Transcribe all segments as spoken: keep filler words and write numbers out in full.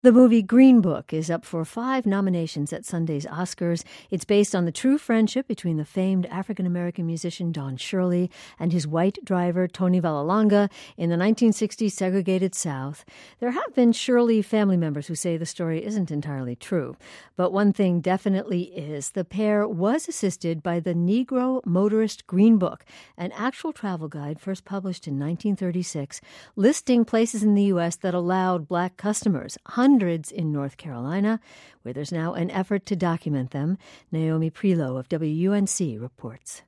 The movie Green Book is up for five nominations at Sunday's Oscars. It's based on the true friendship between the famed African-American musician Don Shirley and his white driver Tony Vallelonga in the nineteen sixties segregated South. There have been Shirley family members who say the story isn't entirely true. But one thing definitely is, the pair was assisted by the Negro Motorist Green Book, an actual travel guide first published in nineteen thirty-six, listing places in the U S that allowed black customers, hundreds in North Carolina, where there's now an effort to document them. Naomi Prelow of W U N C reports.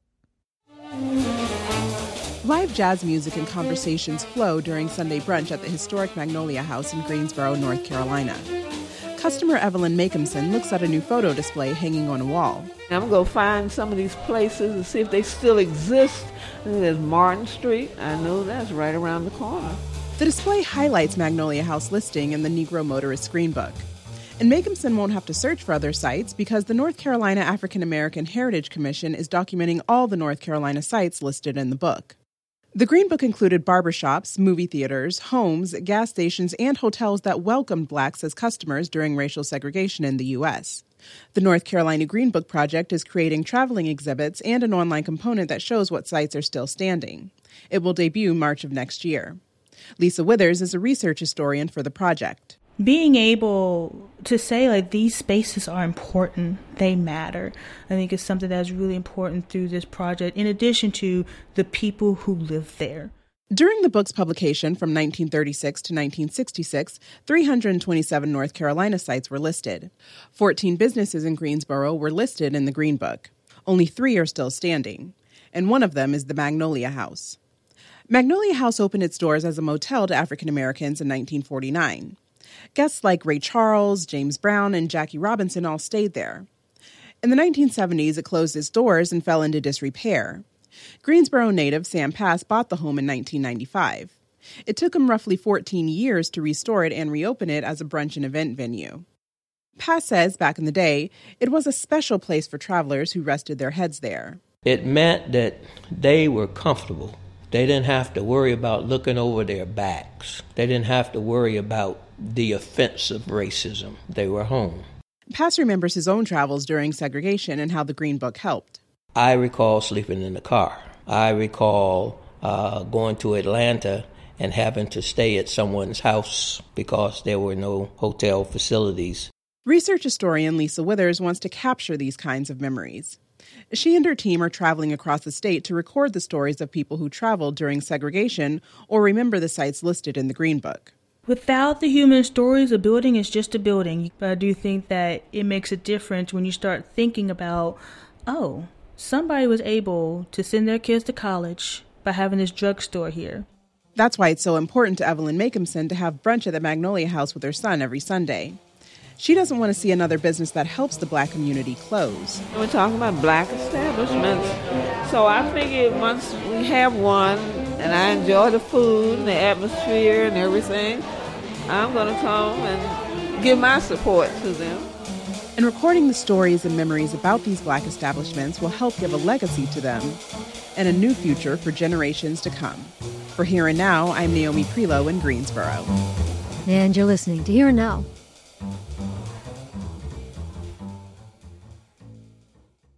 Live jazz music and conversations flow during Sunday brunch at the historic Magnolia House in Greensboro, North Carolina. Customer Evelyn Makehamson looks at a new photo display hanging on a wall. I'm going to find some of these places and see if they still exist. There's Martin Street. I know that's right around the corner. The display highlights Magnolia House listing in the Negro Motorist Green Book. And Makehamson won't have to search for other sites because the North Carolina African American Heritage Commission is documenting all the North Carolina sites listed in the book. The Green Book included barbershops, movie theaters, homes, gas stations, and hotels that welcomed blacks as customers during racial segregation in the U S. The North Carolina Green Book Project is creating traveling exhibits and an online component that shows what sites are still standing. It will debut March of next year. Lisa Withers is a research historian for the project. Being able to say, like, these spaces are important, they matter, I think is something that's really important through this project, in addition to the people who live there. During the book's publication from nineteen thirty-six to nineteen sixty-six, three hundred twenty-seven North Carolina sites were listed. fourteen businesses in Greensboro were listed in the Green Book. Only three are still standing, and one of them is the Magnolia House. Magnolia House opened its doors as a motel to African Americans in nineteen forty-nine. Guests like Ray Charles, James Brown, and Jackie Robinson all stayed there. In the nineteen seventies, it closed its doors and fell into disrepair. Greensboro native Sam Pass bought the home in nineteen ninety-five. It took him roughly fourteen years to restore it and reopen it as a brunch and event venue. Pass says back in the day, it was a special place for travelers who rested their heads there. It meant that they were comfortable. They didn't have to worry about looking over their backs. They didn't have to worry about the offense of racism. They were home. Pass remembers his own travels during segregation and how the Green Book helped. I recall sleeping in the car. I recall uh, going to Atlanta and having to stay at someone's house because there were no hotel facilities. Research historian Lisa Withers wants to capture these kinds of memories. She and her team are traveling across the state to record the stories of people who traveled during segregation or remember the sites listed in the Green Book. Without the human stories, a building is just a building. But I do think that it makes a difference when you start thinking about, oh, somebody was able to send their kids to college by having this drugstore here. That's why it's so important to Evelyn Makehamson to have brunch at the Magnolia House with her son every Sunday. She doesn't want to see another business that helps the black community close. We're talking about black establishments. So I figured once we have one, and I enjoy the food and the atmosphere and everything, I'm going to come and give my support to them. And recording the stories and memories about these black establishments will help give a legacy to them and a new future for generations to come. For Here and Now, I'm Naomi Prelow in Greensboro. And you're listening to Here and Now